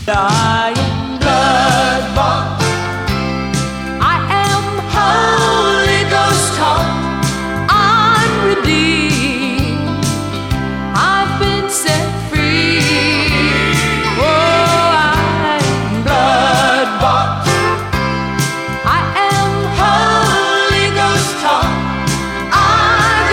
I am blood-bought. I am Holy Ghost taught. I'm redeemed. I've been set free. Oh, I am blood-bought. I am Holy Ghost taught. I'm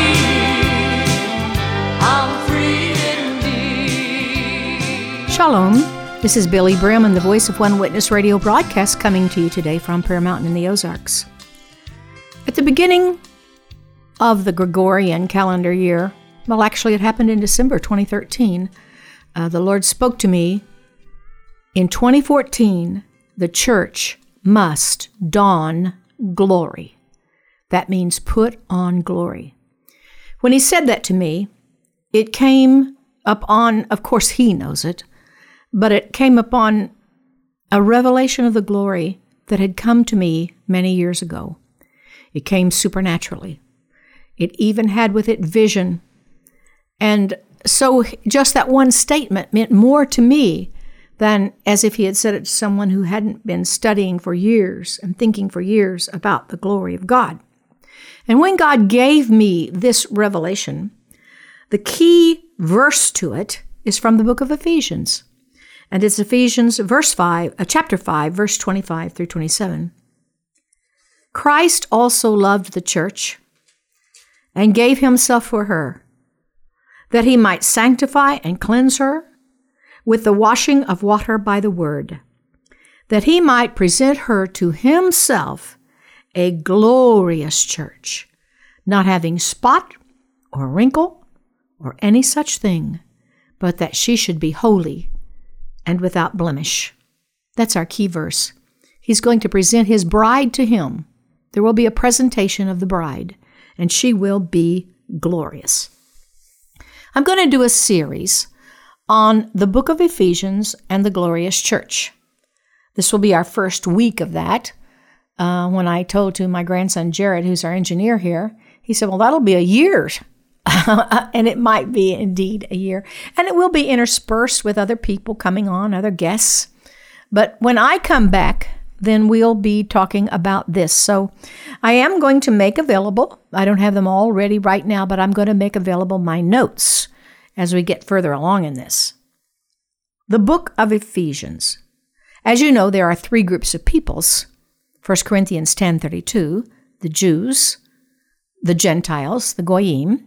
redeemed. I'm free indeed. Shalom. This is Billy Brim and the Voice of One Witness radio broadcast coming to you today from Prayer Mountain in the Ozarks. At the beginning of the Gregorian calendar year, well, actually it happened in December 2013, the Lord spoke to me. In 2014, the church must don glory. That means put on glory. When he said that to me, it came up on, of course he knows it, but it came upon a revelation of the glory that had come to me many years ago. It came supernaturally. It even had with it vision. And so just that one statement meant more to me than as if he had said it to someone who hadn't been studying for years and thinking for years about the glory of God. And when God gave me this revelation, the key verse to it is from the book of Ephesians. And it's Ephesians chapter 5, verse 25 through 27. Christ also loved the church and gave himself for her, that he might sanctify and cleanse her with the washing of water by the word, that he might present her to himself a glorious church, not having spot or wrinkle or any such thing, but that she should be holy and without blemish. That's our key verse. He's going to present his bride to him. There will be a presentation of the bride, and she will be glorious. I'm going to do a series on the book of Ephesians and the glorious church. This will be our first week of that. When I told to my grandson Jared, who's our engineer here, he said, well, that'll be a year. And it might be indeed a year. And it will be interspersed with other people coming on, other guests. But when I come back, then we'll be talking about this. So I am going to make available, I don't have them all ready right now, but I'm going to make available my notes as we get further along in this. The book of Ephesians. As you know, there are three groups of peoples. 1 Corinthians 10:32, the Jews, the Gentiles, the Goyim,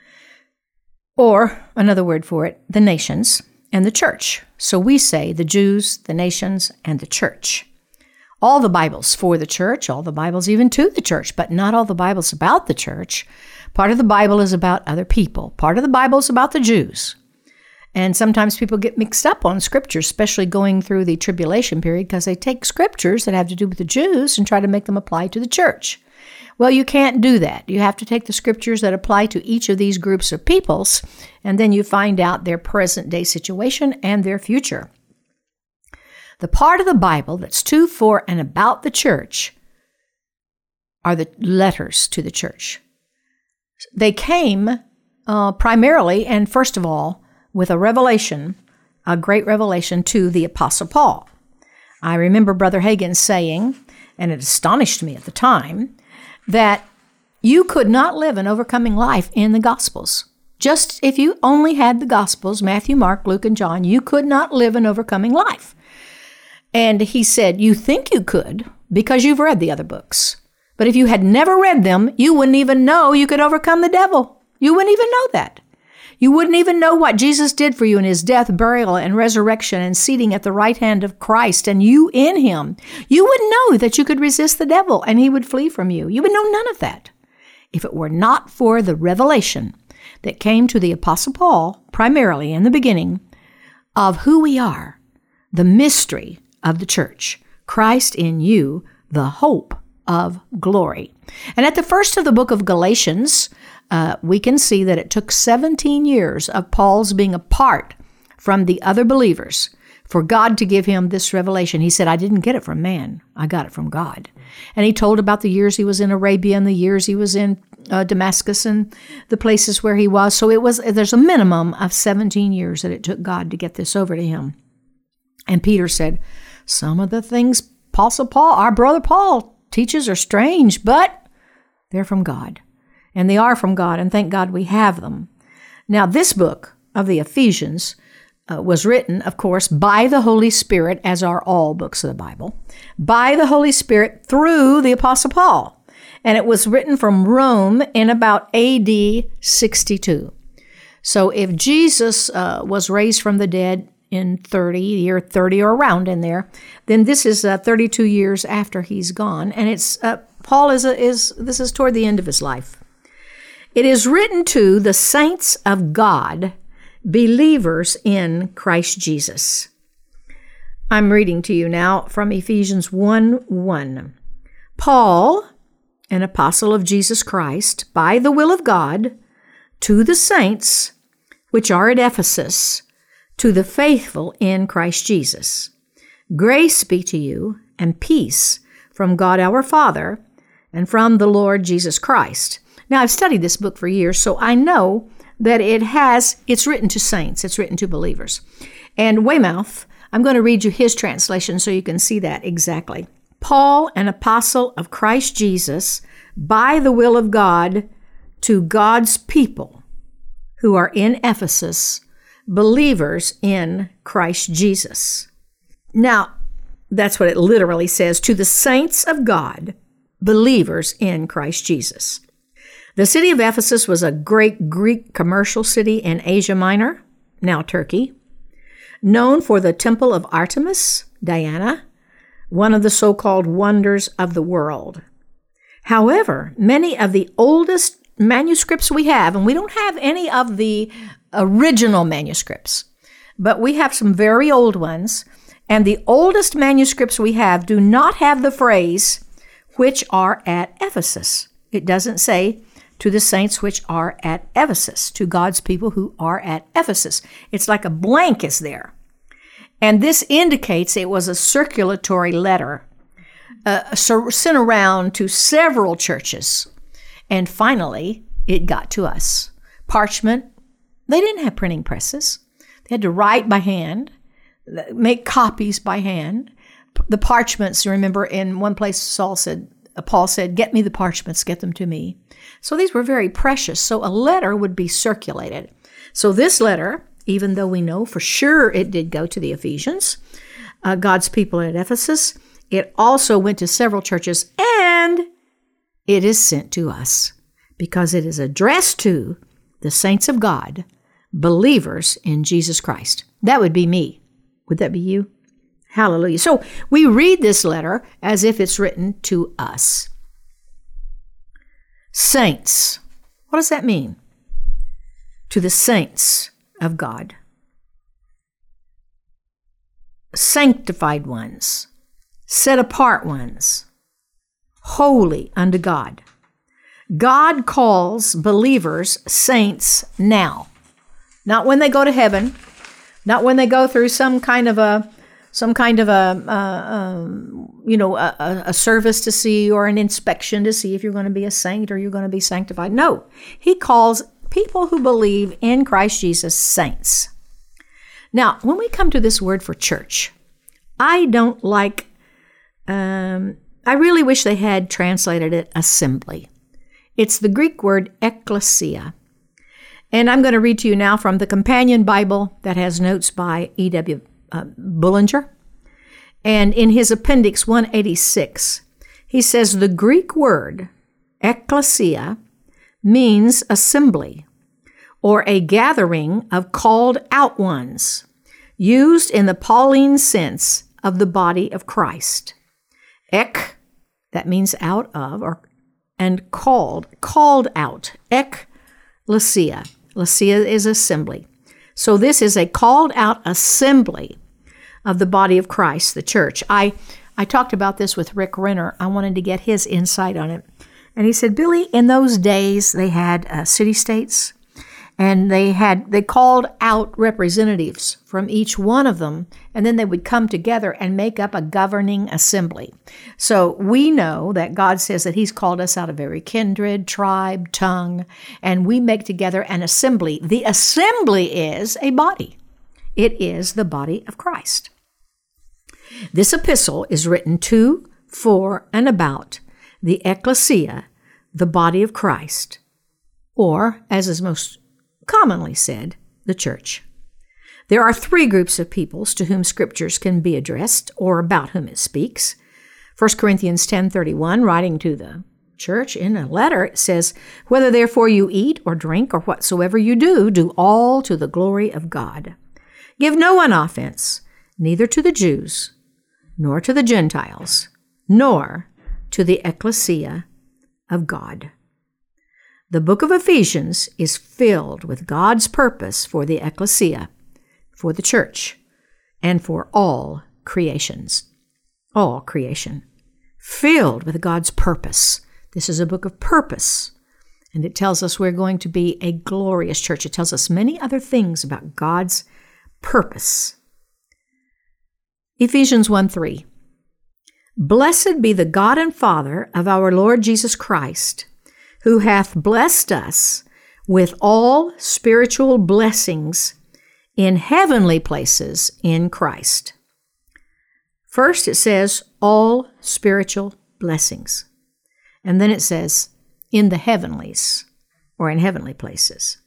or another word for it, the nations and the church. So we say the Jews, the nations, and the church. All the Bibles for the church, all the Bibles even to the church, but not all the Bibles about the church. Part of the Bible is about other people. Part of the Bible is about the Jews. And sometimes people get mixed up on scriptures, especially going through the tribulation period, because they take scriptures that have to do with the Jews and try to make them apply to the church. Well, you can't do that. You have to take the scriptures that apply to each of these groups of peoples, and then you find out their present-day situation and their future. The part of the Bible that's to, for, and about the church are the letters to the church. They came primarily, and first of all, with a revelation, a great revelation to the Apostle Paul. I remember Brother Hagin saying, and it astonished me at the time, that you could not live an overcoming life in the Gospels. Just if you only had the Gospels, Matthew, Mark, Luke, and John, you could not live an overcoming life. And he said, you think you could because you've read the other books. But if you had never read them, you wouldn't even know you could overcome the devil. You wouldn't even know that. You wouldn't even know what Jesus did for you in his death, burial, and resurrection and seating at the right hand of Christ and you in him. You wouldn't know that you could resist the devil and he would flee from you. You would know none of that if it were not for the revelation that came to the Apostle Paul, primarily in the beginning, of who we are, the mystery of the church, Christ in you, the hope of glory. And at the first of the book of Galatians, we can see that it took 17 years of Paul's being apart from the other believers for God to give him this revelation. He said, I didn't get it from man. I got it from God. And he told about the years he was in Arabia and the years he was in Damascus and the places where he was. So there's a minimum of 17 years that it took God to get this over to him. And Peter said, some of the things Apostle Paul, our brother Paul, teaches are strange, but they're from God. And they are from God, and thank God we have them. Now, this book of the Ephesians was written, of course, by the Holy Spirit, as are all books of the Bible, by the Holy Spirit through the Apostle Paul. And it was written from Rome in about AD 62. So if Jesus was raised from the dead in year 30 or around in there, then this is 32 years after he's gone. And it's Paul this is toward the end of his life. It is written to the saints of God, believers in Christ Jesus. I'm reading to you now from Ephesians 1:1. Paul, an apostle of Jesus Christ, by the will of God, to the saints which are at Ephesus, to the faithful in Christ Jesus. Grace be to you and peace from God our Father and from the Lord Jesus Christ. Now, I've studied this book for years, so I know that it's written to saints, it's written to believers. And Weymouth, I'm going to read you his translation so you can see that exactly. Paul, an apostle of Christ Jesus, by the will of God, to God's people who are in Ephesus, believers in Christ Jesus. Now, that's what it literally says, to the saints of God, believers in Christ Jesus. The city of Ephesus was a great Greek commercial city in Asia Minor, now Turkey, known for the temple of Artemis, Diana, one of the so-called wonders of the world. However, many of the oldest manuscripts we have, and we don't have any of the original manuscripts, but we have some very old ones, and the oldest manuscripts we have do not have the phrase, which are at Ephesus. It doesn't say, to the saints which are at Ephesus, to God's people who are at Ephesus. It's like a blank is there. And this indicates it was a circulatory letter sent around to several churches. And finally, it got to us. Parchment, they didn't have printing presses. They had to write by hand, make copies by hand. The parchments, remember, in one place Paul said, get me the parchments, get them to me. So these were very precious. So a letter would be circulated. So this letter, even though we know for sure it did go to the Ephesians, God's people at Ephesus, it also went to several churches, and it is sent to us because it is addressed to the saints of God, believers in Jesus Christ. That would be me. Would that be you? Hallelujah. So we read this letter as if it's written to us. Saints. What does that mean? To the saints of God. Sanctified ones. Set apart ones. Holy unto God. God calls believers saints now. Not when they go to heaven. Not when they go through some kind of a service to see, or an inspection to see if you're going to be a saint or you're going to be sanctified. No, he calls people who believe in Christ Jesus saints. Now, when we come to this word for church, I don't like, I really wish they had translated it assembly. It's the Greek word ekklesia. And I'm going to read to you now from the Companion Bible that has notes by E.W. Bullinger. And in his appendix 186, he says the Greek word ekklesia means assembly, or a gathering of called out ones, used in the Pauline sense of the body of Christ. Ek, that means out of, and called out. Ekklesia. Lesia is assembly. So this is a called out assembly of the body of Christ, the church. I talked about this with Rick Renner. I wanted to get his insight on it. And he said, Billy, in those days they had city-states, and they called out representatives from each one of them, and then they would come together and make up a governing assembly. So we know that God says that he's called us out of every kindred, tribe, tongue, and we make together an assembly. The assembly is a body. It is the body of Christ. This epistle is written to, for, and about the ecclesia, the body of Christ, or, as is most commonly said, the church. There are three groups of peoples to whom scriptures can be addressed, or about whom it speaks. 1 Corinthians 10:31, writing to the church in a letter, it says, "Whether therefore you eat or drink or whatsoever you do, do all to the glory of God. Give no one offense, neither to the Jews, nor to the Gentiles, nor to the ecclesia of God." The book of Ephesians is filled with God's purpose for the ecclesia, for the church, and for all creations. All creation. Filled with God's purpose. This is a book of purpose, and it tells us we're going to be a glorious church. It tells us many other things about God's purpose. Ephesians 1:3. Blessed be the God and Father of our Lord Jesus Christ, who hath blessed us with all spiritual blessings in heavenly places in Christ. First it says, all spiritual blessings. And then it says, in the heavenlies, or in heavenly places.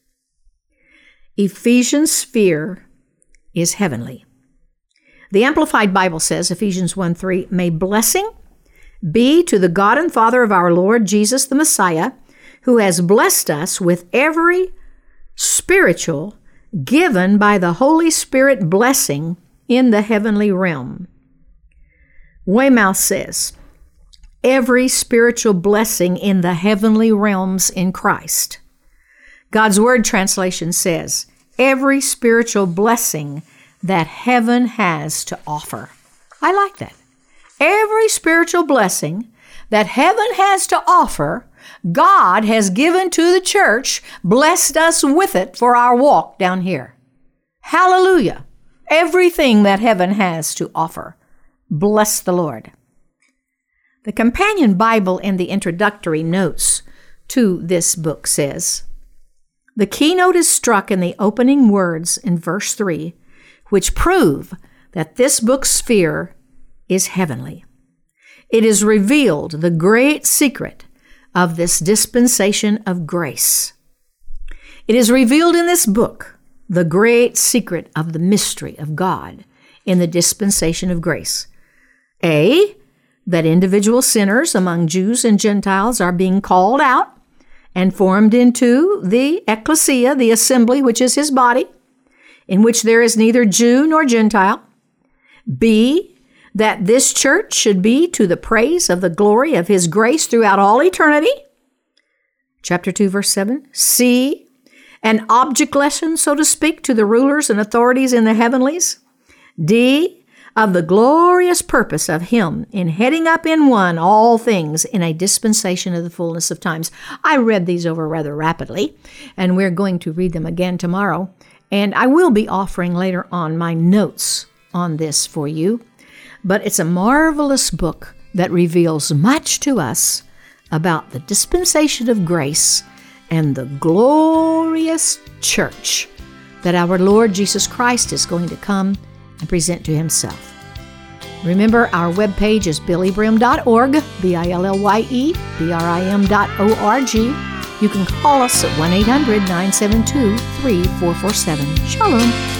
Ephesians' sphere is heavenly. The Amplified Bible says, Ephesians 1:3, "May blessing be to the God and Father of our Lord Jesus the Messiah, who has blessed us with every spiritual given by the Holy Spirit blessing in the heavenly realm." Weymouth says, every spiritual blessing in the heavenly realms in Christ. God's Word translation says, every spiritual blessing that heaven has to offer. I like that. Every spiritual blessing that heaven has to offer, God has given to the church, blessed us with it for our walk down here. Hallelujah. Everything that heaven has to offer. Bless the Lord. The companion Bible in the introductory notes to this book says, the keynote is struck in the opening words in verse 3, which prove that this book's sphere is heavenly. It is revealed the great secret of this dispensation of grace. It is revealed in this book the great secret of the mystery of God in the dispensation of grace. A, that individual sinners among Jews and Gentiles are being called out and formed into the ecclesia, the assembly, which is his body, in which there is neither Jew nor Gentile. B, that this church should be to the praise of the glory of his grace throughout all eternity. Chapter 2, verse 7. C, an object lesson, so to speak, to the rulers and authorities in the heavenlies. D, of the glorious purpose of him in heading up in one all things in a dispensation of the fullness of times. I read these over rather rapidly, and we're going to read them again tomorrow. And I will be offering later on my notes on this for you. But it's a marvelous book that reveals much to us about the dispensation of grace and the glorious church that our Lord Jesus Christ is going to come and present to himself. Remember, our webpage is billybrimm.org, BILLYEBRIM.org. You can call us at 1-800-972-3447. Shalom.